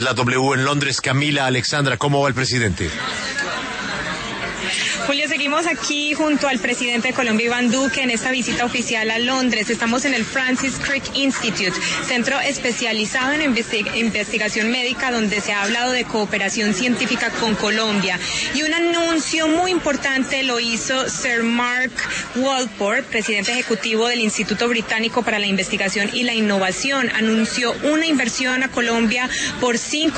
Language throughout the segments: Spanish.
La W en Londres, Camila, Alexandra, ¿cómo va el presidente? Julio, seguimos aquí junto al presidente de Colombia, Iván Duque, en esta visita oficial a Londres. Estamos en el Francis Crick Institute, centro especializado en investigación médica, donde se ha hablado de cooperación científica con Colombia. Y un anuncio muy importante lo hizo Sir Mark Walpole, presidente ejecutivo del Instituto Británico para la Investigación y la Innovación. Anunció una inversión a Colombia por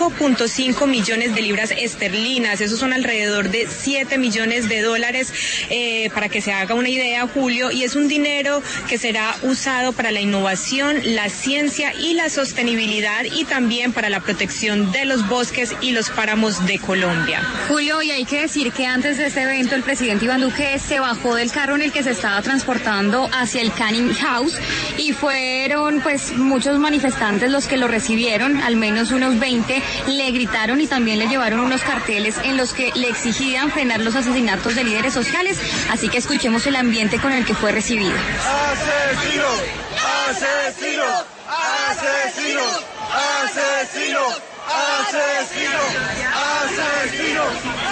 5.5 millones de libras esterlinas. Esos son alrededor de 7 millones de dólares, para que se haga una idea, Julio, y es un dinero que será usado para la innovación, la ciencia y la sostenibilidad, y también para la protección de los bosques y los páramos de Colombia. Julio, y hay que decir que antes de este evento el presidente Iván Duque se bajó del carro en el que se estaba transportando hacia el Canning House, y fueron pues muchos manifestantes los que lo recibieron, al menos unos 20, le gritaron y también le llevaron unos carteles en los que le exigían frenar los asesinatos de líderes sociales, así que escuchemos el ambiente con el que fue recibido. ¡Asesino! ¡Asesino! ¡Asesino! ¡Asesino! ¡Asesino! ¡Asesino!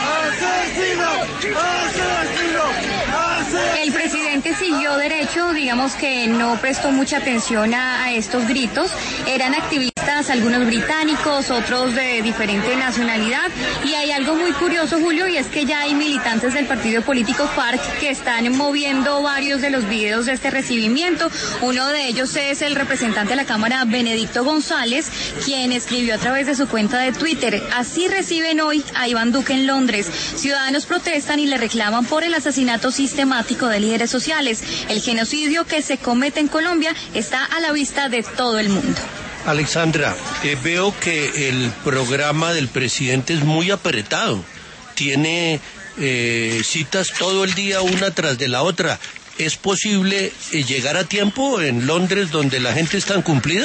¡Asesino! ¡Asesino! El presidente siguió derecho, digamos que no prestó mucha atención a estos gritos. Eran activistas, algunos británicos, otros de diferente nacionalidad, y hay algo muy curioso, Julio, y es que ya hay militantes del partido político FARC que están moviendo varios de los videos de este recibimiento. Uno de ellos es el representante de la Cámara, Benedicto González, quien escribió a través de su cuenta de Twitter: así reciben hoy a Iván Duque en Londres. Ciudadanos protestan y le reclaman por el asesinato sistemático de líderes sociales. El genocidio que se comete en Colombia está a la vista de todo el mundo. Alexandra, veo que el programa del presidente es muy apretado. Tiene citas todo el día, una tras de la otra. ¿Es posible llegar a tiempo en Londres, donde la gente es tan cumplida?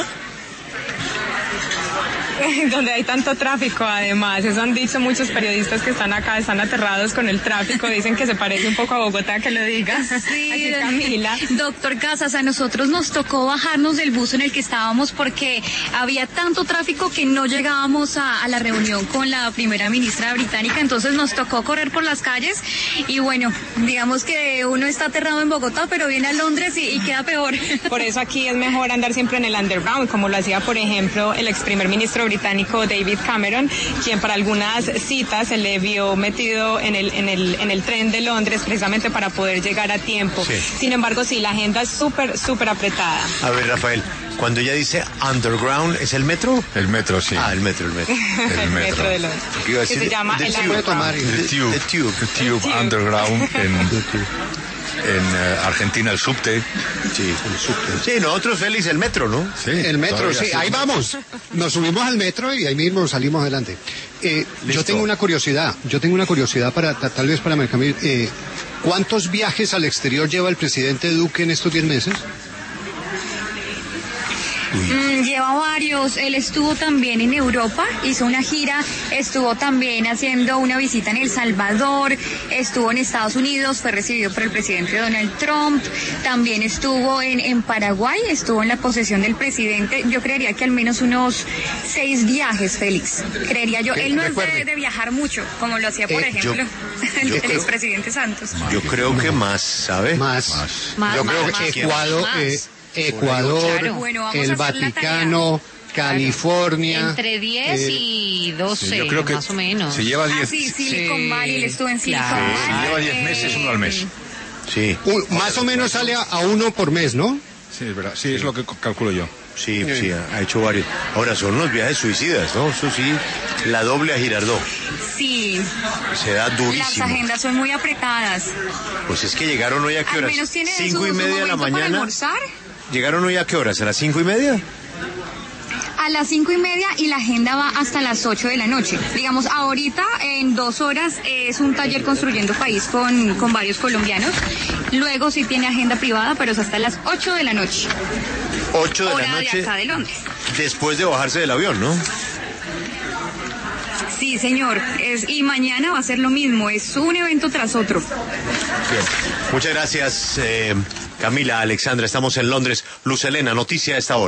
Donde hay tanto tráfico, además, eso han dicho muchos periodistas que están acá, están aterrados con el tráfico, dicen que se parece un poco a Bogotá, que lo digas. Sí, aquí, Camila. Doctor Casas, a nosotros nos tocó bajarnos del bus en el que estábamos porque había tanto tráfico que no llegábamos a la reunión con la primera ministra británica, entonces nos tocó correr por las calles, y bueno, digamos que uno está aterrado en Bogotá, pero viene a Londres y queda peor. Por eso aquí es mejor andar siempre en el underground, como lo hacía, por ejemplo, el ex primer ministro británico David Cameron, quien para algunas citas se le vio metido en el tren de Londres precisamente para poder llegar a tiempo. Sí. Sin embargo, sí, la agenda es súper apretada. A ver, Rafael, cuando ella dice underground, ¿es el metro? El metro, sí. Ah, el metro. El metro de Londres. Que se llama el underground. The Tube Underground en Argentina, el subte. Sí, el subte. Sí, nosotros, Félix, el metro, ¿no? Sí, el metro, sí. Ahí vamos. Nos subimos al metro y ahí mismo salimos adelante. Yo tengo una curiosidad para, tal vez para Mercamil. ¿Cuántos viajes al exterior lleva el presidente Duque en estos 10 meses? Lleva varios. Él estuvo también en Europa, hizo una gira, estuvo también haciendo una visita en El Salvador, estuvo en Estados Unidos, fue recibido por el presidente Donald Trump, también estuvo en Paraguay, estuvo en la posesión del presidente. Yo creería que al menos unos 6 viajes, Félix, creería yo. Él no es de viajar mucho, como lo hacía, por ejemplo, el expresidente Santos. Yo creo que más, ¿sabe? Más. Yo creo que Ecuador, claro. Bueno, el Vaticano, California. Entre 10 y 12, sí, yo creo que más o menos. Se lleva 10. Sí, Silicon Valley, él estuvo en Silicon Valley. Se lleva 10 meses, uno al mes. Sí. Más o menos sale a uno por mes, ¿no? Sí, es verdad. Sí, es lo que calculo yo. Sí, ha hecho varios. Ahora, son unos viajes suicidas, ¿no? Eso sí, la doble a Girardot. Sí. Se da durísimo. Las agendas son muy apretadas. Pues es que llegaron hoy a qué horas. Al menos tiene 5:30 de la mañana. Para almorzar. ¿Llegaron hoy a qué horas? ¿A las 5:30? A las 5:30 y la agenda va hasta las 8 de la noche. Digamos, ahorita en 2 horas es un taller Construyendo País con varios colombianos. Luego sí tiene agenda privada, pero es hasta las 8 de la noche. 8 de hora la noche. De acá de Londres. Después de bajarse del avión, ¿no? Sí, señor. Y mañana va a ser lo mismo. Es un evento tras otro. Bien. Muchas gracias, Camila, Alexandra. Estamos en Londres. Luz Helena, noticia a esta hora.